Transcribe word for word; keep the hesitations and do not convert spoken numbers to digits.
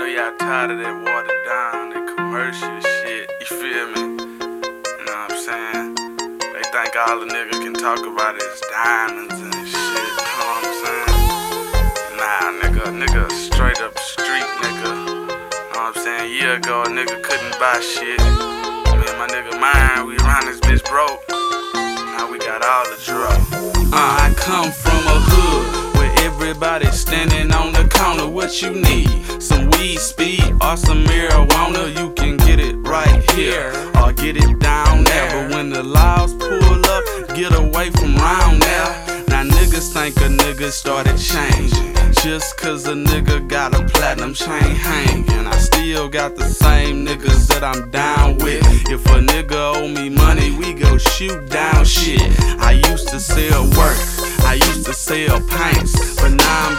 know y'all tired of that watered down, that commercial shit, you feel me? You know what I'm saying? They think all a nigga can talk about is diamonds and shit, you know what I'm saying? Nah, nigga, nigga, straight up street nigga. You know what I'm saying? A year ago, a nigga couldn't buy shit. Me and my nigga mine, we around this bitch broke. Now we got all the drugs. Uh, I come from a hood where everybody's standing on the corner. What you need? Some weed, speed, or some marijuana? You can get it right here or get it down there. But when the laws pull up, get away from round there. Now niggas think a nigga started changing just cause a nigga got a platinum chain hanging. I still got the same niggas that I'm down with. If a nigga owe me money, we go shoot down shit. I used to sell work, I used to sell paints, but now I'm